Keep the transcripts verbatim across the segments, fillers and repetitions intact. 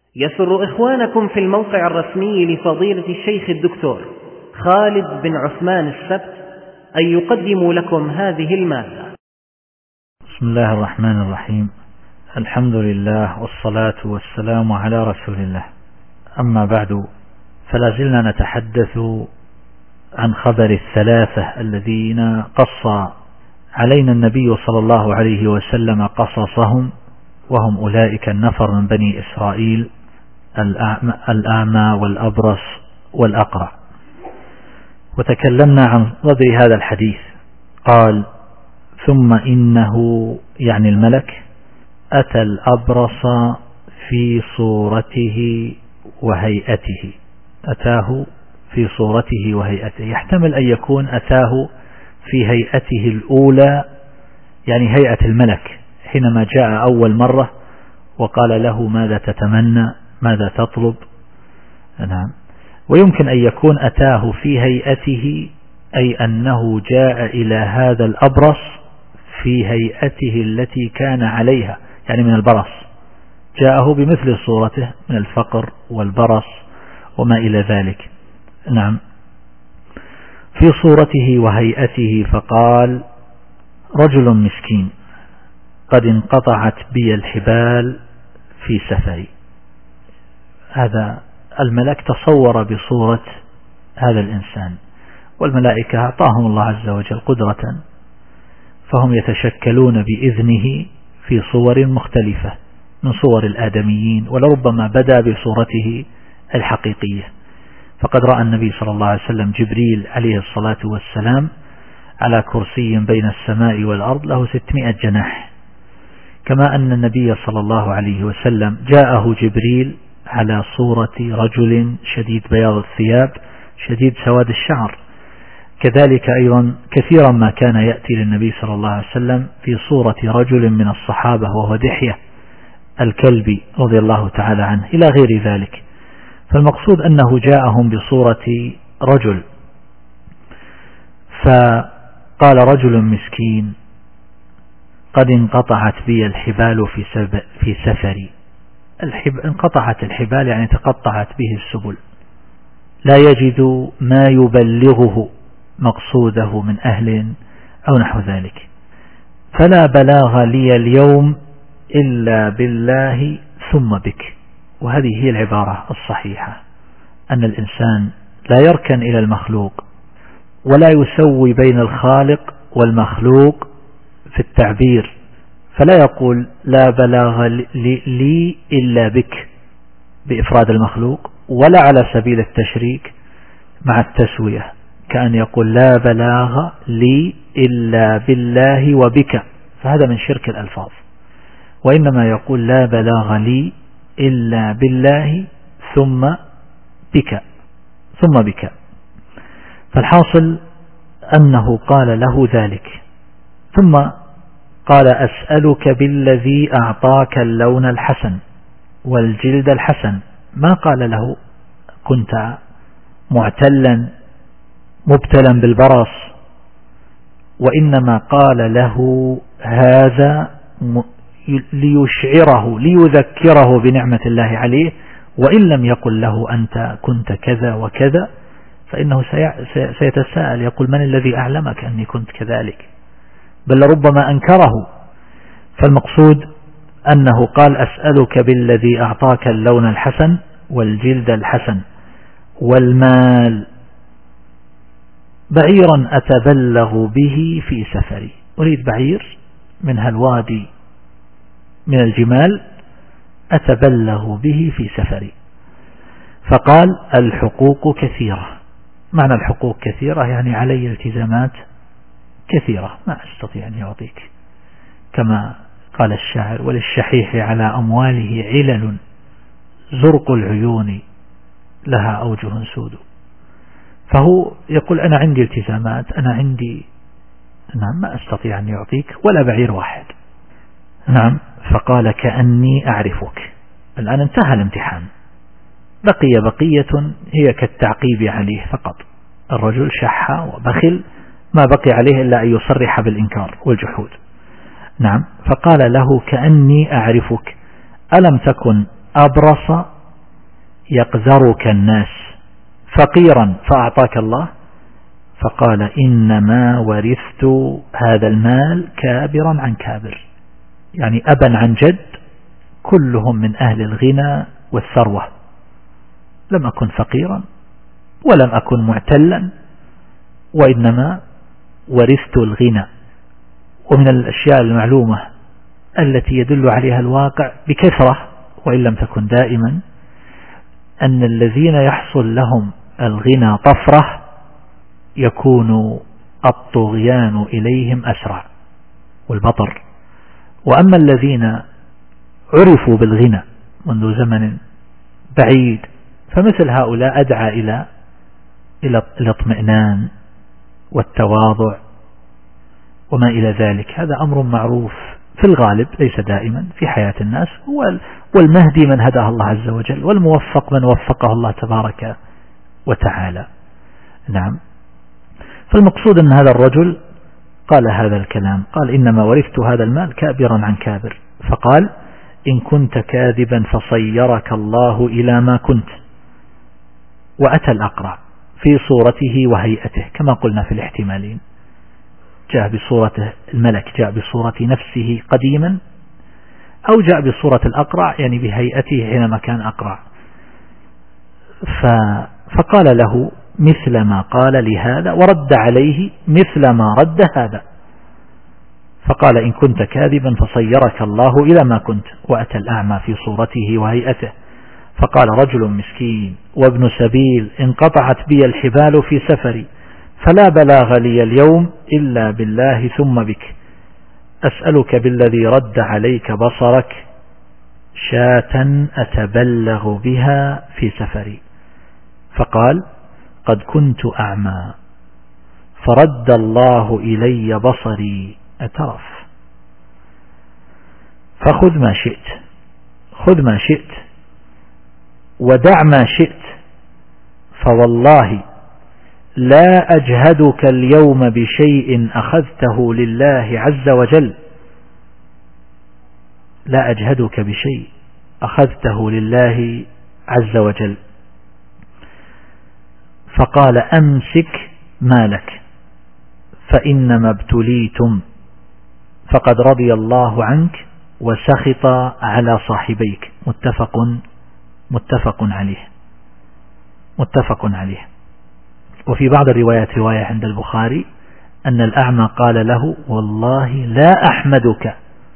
يسر إخوانكم في الموقع الرسمي لفضيلة الشيخ الدكتور خالد بن عثمان السبت أن يقدموا لكم هذه المادة. بسم الله الرحمن الرحيم. الحمد لله والصلاة والسلام على رسول الله. أما بعد، فلا زلنا نتحدث عن خبر الثلاثة الذين قص علينا النبي صلى الله عليه وسلم قصصهم، وهم أولئك النفر من بني إسرائيل: الأعمى والأبرص والأقرع. وتكلمنا عن صدر هذا الحديث. قال: ثم إنه، يعني الملك، أتى الأبرص في صورته وهيئته. أتاه في صورته وهيئته، يحتمل أن يكون أتاه في هيئته الأولى، يعني هيئة الملك حينما جاء أول مرة وقال له: ماذا تتمنى، ماذا تطلب؟ نعم. ويمكن أن يكون أتاه في هيئته، أي أنه جاء إلى هذا الأبرص في هيئته التي كان عليها، يعني من البرص، جاءه بمثل صورته من الفقر والبرص وما إلى ذلك. نعم، في صورته وهيئته. فقال: رجل مسكين قد انقطعت بي الحبال في سفري. هذا الملك تصور بصورة هذا الإنسان، والملائكة أعطاهم الله عز وجل قدرة، فهم يتشكلون بإذنه في صور مختلفة من صور الآدميين، ولربما بدأ بصورته الحقيقية. فقد رأى النبي صلى الله عليه وسلم جبريل عليه الصلاة والسلام على كرسي بين السماء والأرض له ستمائة جناح، كما أن النبي صلى الله عليه وسلم جاءه جبريل على صورة رجل شديد بياض الثياب شديد سواد الشعر. كذلك أيضا كثيرا ما كان يأتي للنبي صلى الله عليه وسلم في صورة رجل من الصحابة، وهو دحية الكلبي رضي الله تعالى عنه، إلى غير ذلك. فالمقصود أنه جاءهم بصورة رجل. فقال: رجل مسكين قد انقطعت بي الحبال في, في سفري. الحب... انقطعت الحبال يعني تقطعت به السبل، لا يجد ما يبلغه مقصوده من أهل أو نحو ذلك. فلا بلاغ لي اليوم إلا بالله ثم بك. وهذه هي العبارة الصحيحة، أن الإنسان لا يركن إلى المخلوق ولا يسوي بين الخالق والمخلوق في التعبير، فلا يقول: لا بلاغ لي إلا بك بإفراد المخلوق، ولا على سبيل التشريك مع التسوية، كأن يقول: لا بلاغ لي إلا بالله وبك، فهذا من شرك الألفاظ. وإنما يقول: لا بلاغ لي إلا بالله ثم بك ثم بك. فالحاصل أنه قال له ذلك، ثم قال: أسألك بالذي أعطاك اللون الحسن والجلد الحسن. ما قال له: كنت معتلا مبتلا بالبرص، وإنما قال له هذا ليشعره ليذكره بنعمة الله عليه، وإن لم يقل له أنت كنت كذا وكذا فإنه سيتساءل يقول: من الذي أعلمك أني كنت كذلك؟ بل ربما أنكره. فالمقصود أنه قال: أسألك بالذي أعطاك اللون الحسن والجلد الحسن والمال، بعيرا أتبلغ به في سفري. أريد بعير من هالوادي من الجمال أتبلغ به في سفري. فقال: الحقوق كثيرة. معنى الحقوق كثيرة يعني علي التزامات كثيرة ما أستطيع أن يعطيك، كما قال الشاعر: وللشحيح على أمواله علل زرق العيون لها أوجه سود. فهو يقول: أنا عندي التزامات، أنا عندي، نعم، ما أستطيع أن يعطيك ولا بعير واحد. نعم. فقال: كأني أعرفك. الآن انتهى الامتحان، بقي بقية هي كالتعقيب عليه فقط. الرجل شح وبخل، ما بقي عليه إلا أن يصرح بالإنكار والجحود. نعم. فقال له: كأني أعرفك، ألم تكن أبرص يقذرك الناس فقيرا فأعطاك الله؟ فقال إنما ورثت هذا المال كابرا عن كابر، يعني أبا عن جد، كلهم من أهل الغنى والثروة، لم أكن فقيرا ولم أكن معتلا، وإنما ورثت الغنى. ومن الأشياء المعلومة التي يدل عليها الواقع بكثرة وإن لم تكن دائما أن الذين يحصل لهم الغنى طفرة يكون الطغيان إليهم أسرع والبطر، وأما الذين عرفوا بالغنى منذ زمن بعيد فمثل هؤلاء أدعى إلى إلى الاطمئنان والتواضع وما إلى ذلك. هذا أمر معروف في الغالب، ليس دائما في حياة الناس، والمهدي من هداه الله عز وجل، والموفق من وفقه الله تبارك وتعالى. نعم. فالمقصود أن هذا الرجل قال هذا الكلام، قال إنما ورثت هذا المال كابرا عن كابر، فقال إن كنت كاذبا فصيرك الله إلى ما كنت. وأتى الأقرع في صورته وهيئته كما قلنا في الاحتمالين، جاء بصورة الملك، جاء بصورة نفسه قديما، أو جاء بصورة الأقرع يعني بهيئته حينما كان أقرع. فقال له مثل ما قال لهذا ورد عليه مثل ما رد هذا، فقال إن كنت كاذبا فصيرك الله إلى ما كنت. وأتى الأعمى في صورته وهيئته فقال رجل مسكين وابن سبيل انقطعت بي الحبال في سفري فلا بلاغ لي اليوم إلا بالله ثم بك، أسألك بالذي رد عليك بصرك شاة أتبلغ بها في سفري. فقال قد كنت أعمى فرد الله إلي بصري أترف، فخذ ما شئت، خذ ما شئت ودع ما شئت، فوالله لا أجهدك اليوم بشيء أخذته لله عز وجل، لا أجهدك بشيء أخذته لله عز وجل. فقال أمسك مالك فإنما ابتليتم، فقد رضي الله عنك وسخط على صاحبيك. متفق متفق عليه متفق عليه. وفي بعض الروايات رواية عند البخاري أن الأعمى قال له والله لا أحمدك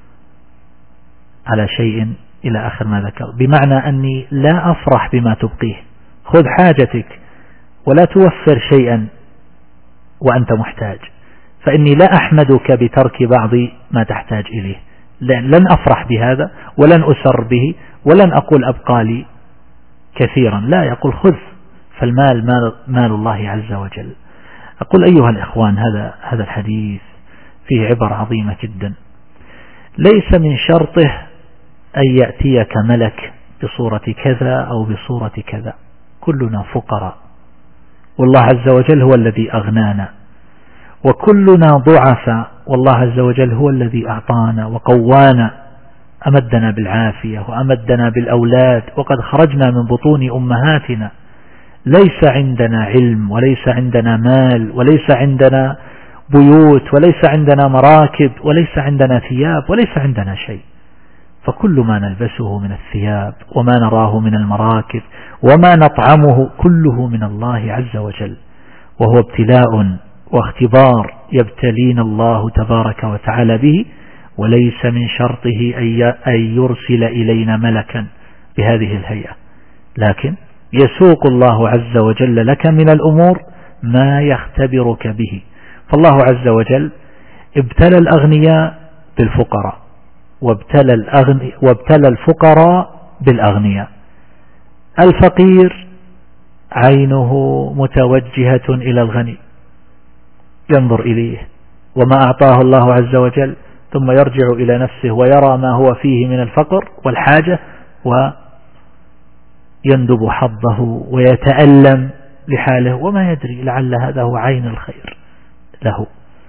على شيء إلى آخر ما ذكر، بمعنى أني لا أفرح بما تبقيه، خذ حاجتك ولا توفر شيئا وأنت محتاج، فإني لا أحمدك بترك بعض ما تحتاج إليه، لن أفرح بهذا ولن أسر به ولن أقول أبقى لي كثيرا، لا، يقول خذ، فالمال مال, مال الله عز وجل. أقول أيها الإخوان هذا هذا الحديث فيه عبر عظيمة جدا. ليس من شرطه أن يأتيك ملك بصورة كذا أو بصورة كذا، كلنا فقراء والله عز وجل هو الذي أغنانا، وكلنا ضعفاء والله عز وجل هو الذي أعطانا وقوانا، أمدنا بالعافية وأمدنا بالأولاد وقد خرجنا من بطون أمهاتنا، ليس عندنا علم وليس عندنا مال وليس عندنا بيوت وليس عندنا مراكب وليس عندنا ثياب وليس عندنا شيء، فكل ما نلبسه من الثياب وما نراه من المراكب وما نطعمه كله من الله عز وجل، وهو ابتلاء واختبار يبتلين الله تبارك وتعالى به، وليس من شرطه أن يرسل إلينا ملكا بهذه الهيئة، لكن يسوق الله عز وجل لك من الأمور ما يختبرك به. فالله عز وجل ابتلى الأغنياء بالفقراء وابتلى, الأغني وابتلى الفقراء بالأغنياء. الفقير عينه متوجهة إلى الغني ينظر إليه وما أعطاه الله عز وجل، ثم يرجع إلى نفسه ويرى ما هو فيه من الفقر والحاجة ويندب حظه ويتألم لحاله وما يدري لعل هذا هو عين الخير له.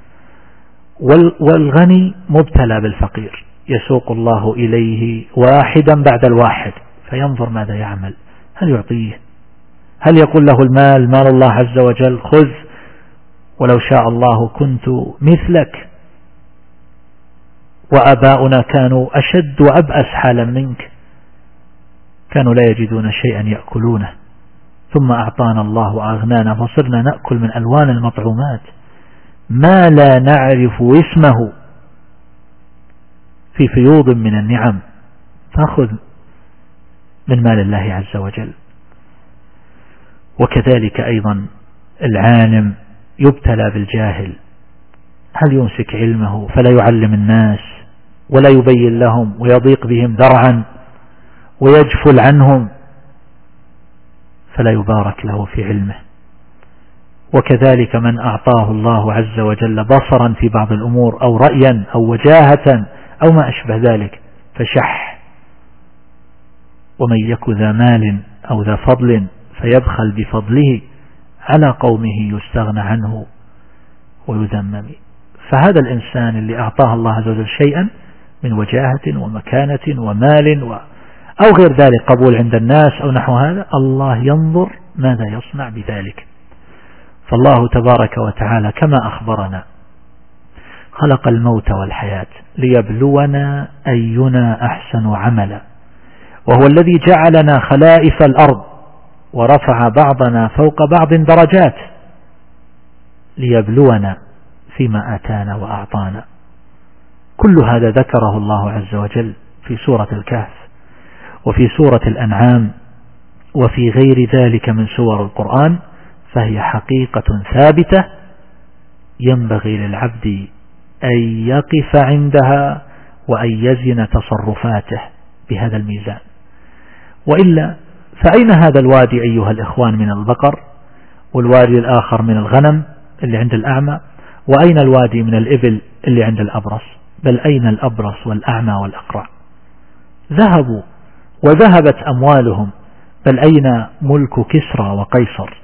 والغني مبتلى بالفقير، يسوق الله إليه واحدا بعد الواحد فينظر ماذا يعمل، هل يعطيه؟ هل يقول له المال مال الله عز وجل خذ ولو شاء الله كنت مثلك وآباؤنا كانوا أشد وأبأس حالا منك، كانوا لا يجدون شيئا يأكلونه ثم أعطانا الله وأغنانا فصرنا نأكل من ألوان المطعومات ما لا نعرف اسمه في فيوض من النعم، فأخذ من مال الله عز وجل. وكذلك أيضا العالم يبتلى بالجاهل، هل يمسك علمه فلا يعلم الناس ولا يبين لهم ويضيق بهم ذرعا ويجفل عنهم فلا يبارك له في علمه. وكذلك من أعطاه الله عز وجل بصرا في بعض الأمور أو رأيا أو وجاهة أو ما أشبه ذلك فشح، ومن يك ذا مال أو ذا فضل فيبخل بفضله على قومه يستغنى عنه ويذمم. فهذا الإنسان اللي أعطاه الله عز وجل شيئا من وجاهة ومكانة ومال و أو غير ذلك قبول عند الناس أو نحو هذا، الله ينظر ماذا يصنع بذلك. فالله تبارك وتعالى كما أخبرنا خلق الموت والحياة ليبلونا أينا أحسن عملا، وهو الذي جعلنا خلائف الأرض ورفع بعضنا فوق بعض درجات ليبلونا فيما آتانا وأعطانا. كل هذا ذكره الله عز وجل في سورة الكهف وفي سورة الأنعام وفي غير ذلك من سور القرآن، فهي حقيقة ثابتة ينبغي للعبد أن يقف عندها وأن يزن تصرفاته بهذا الميزان. وإلا فأين هذا الوادي أيها الإخوان من البقر، والوادي الآخر من الغنم اللي عند الأعمى، وأين الوادي من الإبل اللي عند الأبرص؟ بل أين الأبرص والأعمى والأقرع؟ ذهبوا وذهبت أموالهم، بل أين ملك كسرى وقيصر؟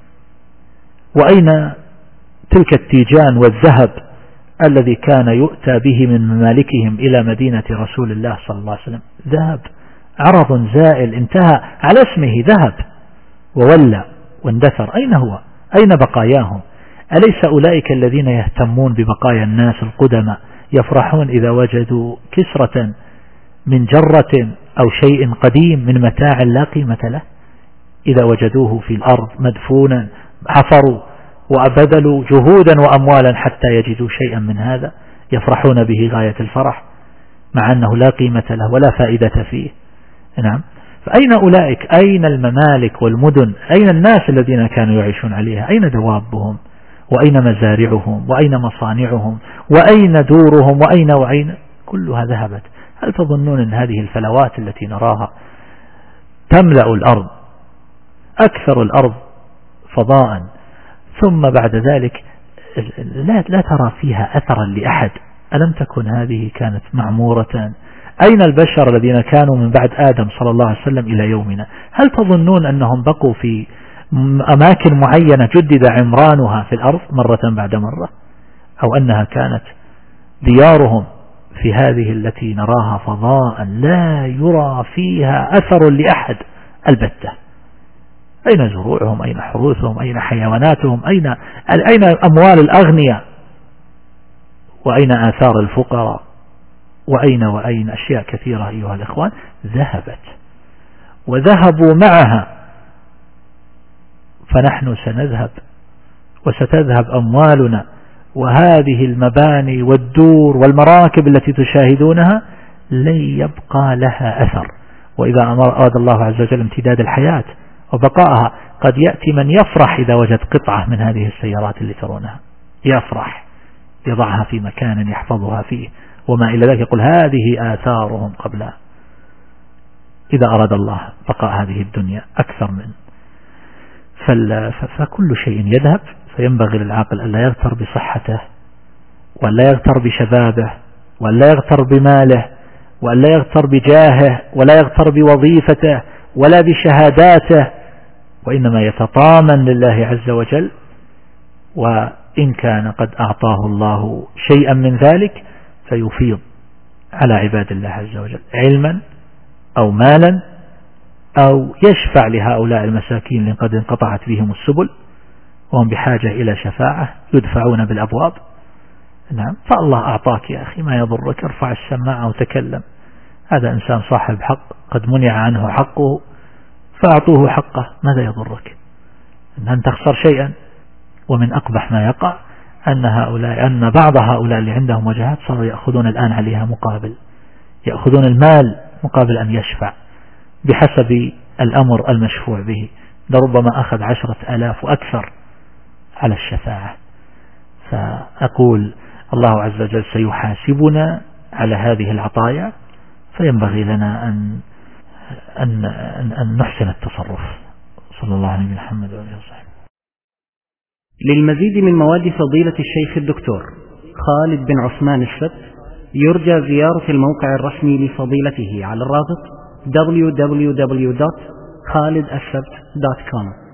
وأين تلك التيجان والذهب الذي كان يؤتى به من ممالكهم إلى مدينة رسول الله صلى الله عليه وسلم؟ ذهب عرض زائل انتهى على اسمه ذهب وولى واندثر. أين هو؟ أين بقاياهم؟ أليس أولئك الذين يهتمون ببقايا الناس القدماء يفرحون إذا وجدوا كسرة من جرة أو شيء قديم من متاع لا قيمة له؟ إذا وجدوه في الأرض مدفونا حفروا وأبذلوا جهودا وأموالا حتى يجدوا شيئا من هذا يفرحون به غاية الفرح، مع أنه لا قيمة له ولا فائدة فيه. نعم، فأين أولئك؟ أين الممالك والمدن؟ أين الناس الذين كانوا يعيشون عليها؟ أين دوابهم وأين مزارعهم وأين مصانعهم وأين دورهم وأين وأين؟ كلها ذهبت. هل تظنون أن هذه الفلوات التي نراها تملأ الأرض، أكثر الأرض فضاء، ثم بعد ذلك لا, لا ترى فيها أثرا لأحد؟ ألم تكن هذه كانت معمورة؟ أين البشر الذين كانوا من بعد آدم صلى الله عليه وسلم إلى يومنا؟ هل تظنون أنهم بقوا في أماكن معينة جدد عمرانها في الأرض مرة بعد مرة، أو أنها كانت ديارهم في هذه التي نراها فضاء لا يرى فيها أثر لأحد البتة؟ أين زروعهم؟ أين حروثهم؟ أين حيواناتهم؟ أين أين أموال الأغنياء؟ وأين آثار الفقراء؟ وأين وأين أشياء كثيرة أيها الإخوان ذهبت وذهبوا معها. فنحن سنذهب وستذهب أموالنا، وهذه المباني والدور والمراكب التي تشاهدونها لن يبقى لها أثر. وإذا أراد الله عز وجل امتداد الحياة وبقائها قد يأتي من يفرح إذا وجد قطعة من هذه السيارات اللي ترونها، يفرح يضعها في مكان يحفظها فيه وما إلى ذلك، يقول هذه آثارهم قبل، إذا أراد الله بقاء هذه الدنيا أكثر من. فكل شيء يذهب، فينبغي للعاقل أن لا يغتر بصحته وأن لا يغتر بشبابه وأن لا يغتر بماله وأن لا يغتر بجاهه ولا يغتر بوظيفته ولا بشهاداته، وإنما يتطامن لله عز وجل. وإن كان قد أعطاه الله شيئا من ذلك فيفيض على عباد الله عز وجل علما أو مالا أو يشفع لهؤلاء المساكين اللي قد انقطعت بهم السبل وهم بحاجة إلى شفاعة يدفعون بالأبواب. نعم، فالله أعطاك يا أخي ما يضرك، ارفع السماعة وتكلم، هذا إنسان صاحب حق قد منع عنه حقه فأعطوه حقه، ماذا يضرك أن تخسر شيئا؟ ومن أقبح ما يقع أن هؤلاء أن بعض هؤلاء اللي عندهم وجهات صاروا يأخذون الآن عليها مقابل، يأخذون المال مقابل أن يشفع بحسب الأمر المشفوع به، لربما أخذ عشرة آلاف وأكثر على الشفاعة. فأقول الله عز وجل سيحاسبنا على هذه العطايا، فينبغي لنا أن, أن, أن, أن نحسن التصرف. صلى الله عليه محمد وآله وصحبه. للمزيد من مواد فضيلة الشيخ الدكتور خالد بن عثمان السبت يرجى زيارة الموقع الرسمي لفضيلته على الرابط دبليو دبليو دبليو دوت خالد السبت دوت كوم.